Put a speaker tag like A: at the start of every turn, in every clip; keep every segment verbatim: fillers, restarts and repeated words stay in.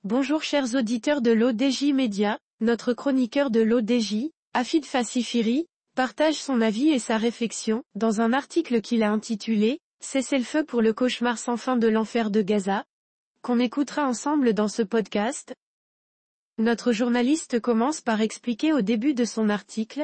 A: Bonjour chers auditeurs de l'O D J Média, notre chroniqueur de l'O D J, Afid Fassifiri, partage son avis et sa réflexion, dans un article qu'il a intitulé « Cessez-le-feu pour le cauchemar sans fin de l'enfer de Gaza », qu'on écoutera ensemble dans ce podcast. Notre journaliste commence par expliquer au début de son article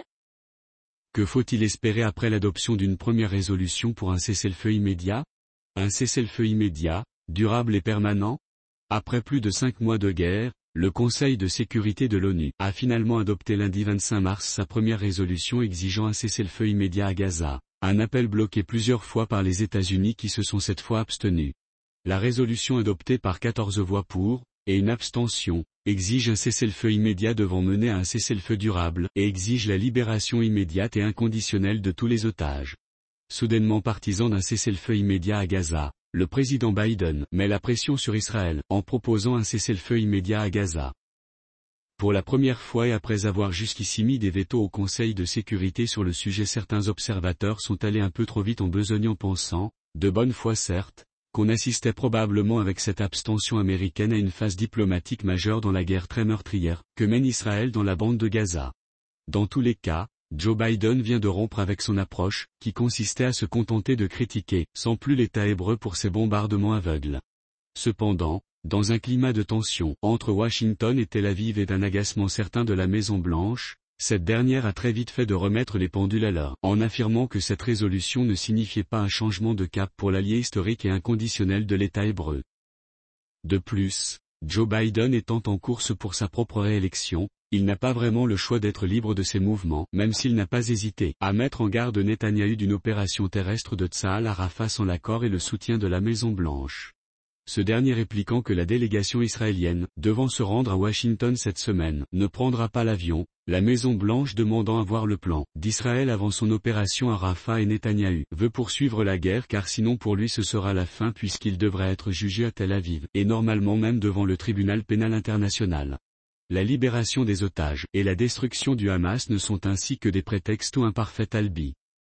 B: Que faut-il espérer après l'adoption d'une première résolution pour un cessez-le-feu immédiat? Un cessez-le-feu immédiat, durable et permanent? Après plus de cinq mois de guerre, le Conseil de sécurité de l'ONU a finalement adopté lundi vingt-cinq mars sa première résolution exigeant un cessez-le-feu immédiat à Gaza, un appel bloqué plusieurs fois par les États-Unis qui se sont cette fois abstenus. La résolution adoptée par quatorze voix pour, et une abstention, exige un cessez-le-feu immédiat devant mener à un cessez-le-feu durable et exige la libération immédiate et inconditionnelle de tous les otages. Soudainement partisan d'un cessez-le-feu immédiat à Gaza, le président Biden met la pression sur Israël en proposant un cessez-le-feu immédiat à Gaza. Pour la première fois et après avoir jusqu'ici mis des vétos au Conseil de sécurité sur le sujet, certains observateurs sont allés un peu trop vite en besognant pensant, de bonne foi certes, qu'on assistait probablement avec cette abstention américaine à une phase diplomatique majeure dans la guerre très meurtrière que mène Israël dans la bande de Gaza. Dans tous les cas, Joe Biden vient de rompre avec son approche, qui consistait à se contenter de critiquer, sans plus l'État hébreu pour ses bombardements aveugles. Cependant, dans un climat de tension entre Washington et Tel Aviv et d'un agacement certain de la Maison-Blanche, cette dernière a très vite fait de remettre les pendules à l'heure, en affirmant que cette résolution ne signifiait pas un changement de cap pour l'allié historique et inconditionnel de l'État hébreu. De plus, Joe Biden étant en course pour sa propre réélection, il n'a pas vraiment le choix d'être libre de ses mouvements, même s'il n'a pas hésité à mettre en garde Netanyahou d'une opération terrestre de Tsahal à Rafah sans l'accord et le soutien de la Maison-Blanche. Ce dernier répliquant que la délégation israélienne, devant se rendre à Washington cette semaine, ne prendra pas l'avion, la Maison-Blanche demandant à voir le plan d'Israël avant son opération à Rafah et Netanyahou veut poursuivre la guerre car sinon pour lui ce sera la fin puisqu'il devrait être jugé à Tel Aviv et normalement même devant le tribunal pénal international. La libération des otages et la destruction du Hamas ne sont ainsi que des prétextes ou un parfait alibi.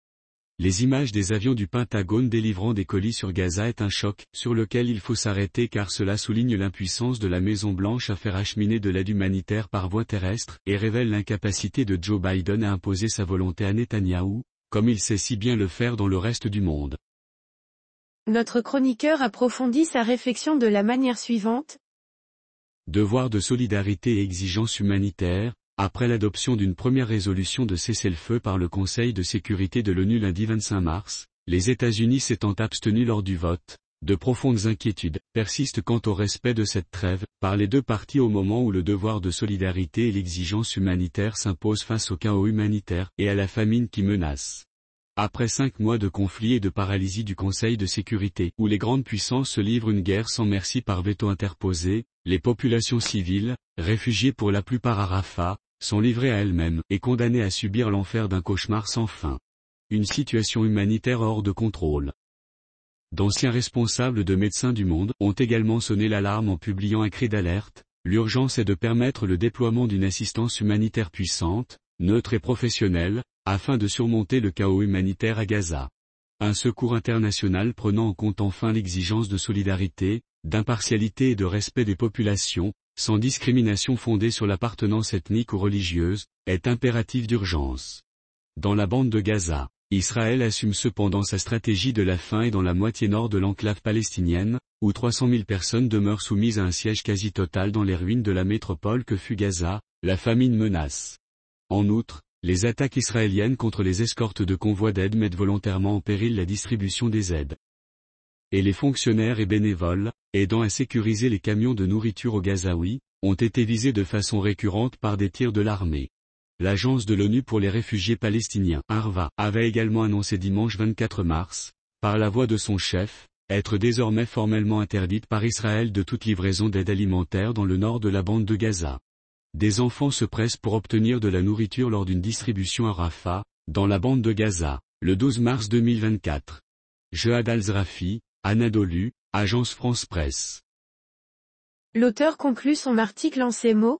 B: Les images des avions du Pentagone délivrant des colis sur Gaza est un choc, sur lequel il faut s'arrêter car cela souligne l'impuissance de la Maison-Blanche à faire acheminer de l'aide humanitaire par voie terrestre, et révèle l'incapacité de Joe Biden à imposer sa volonté à Netanyahou, comme il sait si bien le faire dans le reste du monde.
A: Notre chroniqueur approfondit sa réflexion de la manière suivante.
B: Devoir de solidarité et exigence humanitaire. Après l'adoption d'une première résolution de cessez-le-feu par le Conseil de sécurité de l'ONU lundi vingt-cinq mars, les États-Unis s'étant abstenus lors du vote, de profondes inquiétudes persistent quant au respect de cette trêve par les deux parties au moment où le devoir de solidarité et l'exigence humanitaire s'imposent face au chaos humanitaire et à la famine qui menace. Après cinq mois de conflit et de paralysie du Conseil de sécurité, où les grandes puissances se livrent une guerre sans merci par veto interposé, les populations civiles, réfugiées pour la plupart à Rafah, sont livrées à elles-mêmes et condamnées à subir l'enfer d'un cauchemar sans fin. Une situation humanitaire hors de contrôle. D'anciens responsables de Médecins du Monde ont également sonné l'alarme en publiant un cri d'alerte. L'urgence est de permettre le déploiement d'une assistance humanitaire puissante, neutre et professionnelle, afin de surmonter le chaos humanitaire à Gaza. Un secours international prenant en compte enfin l'exigence de solidarité, d'impartialité et de respect des populations, sans discrimination fondée sur l'appartenance ethnique ou religieuse, est impératif d'urgence. Dans la bande de Gaza, Israël assume cependant sa stratégie de la faim et dans la moitié nord de l'enclave palestinienne, où trois cent mille personnes demeurent soumises à un siège quasi total dans les ruines de la métropole que fut Gaza, la famine menace. En outre, les attaques israéliennes contre les escortes de convois d'aide mettent volontairement en péril la distribution des aides. Et les fonctionnaires et bénévoles, aidant à sécuriser les camions de nourriture aux Gazaouis, ont été visés de façon récurrente par des tirs de l'armée. L'Agence de l'ONU pour les réfugiés palestiniens, UNRWA, avait également annoncé dimanche vingt-quatre mars, par la voix de son chef, être désormais formellement interdite par Israël de toute livraison d'aide alimentaire dans le nord de la bande de Gaza. Des enfants se pressent pour obtenir de la nourriture lors d'une distribution à Rafah, dans la bande de Gaza, le douze mars deux mille vingt-quatre. Jehad Al-Zrafi, Anadolu, Agence France Presse.
A: L'auteur conclut son article en ces mots.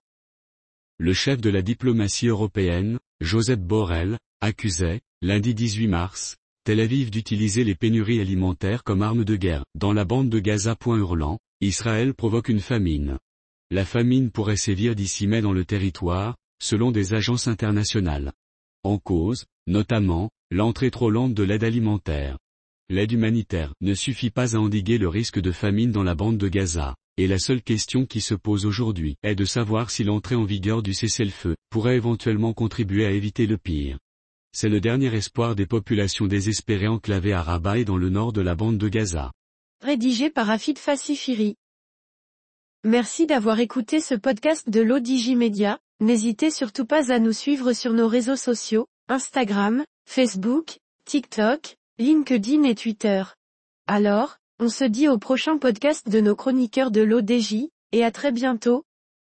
B: Le chef de la diplomatie européenne, Josep Borrell, accusait, lundi dix-huit mars, Tel Aviv d'utiliser les pénuries alimentaires comme arme de guerre, dans la bande de Gaza. Hurlant, Israël provoque une famine. la famine pourrait sévir d'ici mai dans le territoire, selon des agences internationales. En cause, notamment, l'entrée trop lente de l'aide alimentaire. L'aide humanitaire ne suffit pas à endiguer le risque de famine dans la bande de Gaza, et la seule question qui se pose aujourd'hui est de savoir si l'entrée en vigueur du cessez-le-feu pourrait éventuellement contribuer à éviter le pire. C'est le dernier espoir des populations désespérées enclavées à Rabat et dans le nord de la bande de Gaza.
A: Rédigé par Afid Fassifiri. Merci d'avoir écouté ce podcast de l'O D J Media. N'hésitez surtout pas à nous suivre sur nos réseaux sociaux, Instagram, Facebook, TikTok, LinkedIn et Twitter. Alors, on se dit au prochain podcast de nos chroniqueurs de l'O D J, et à très bientôt,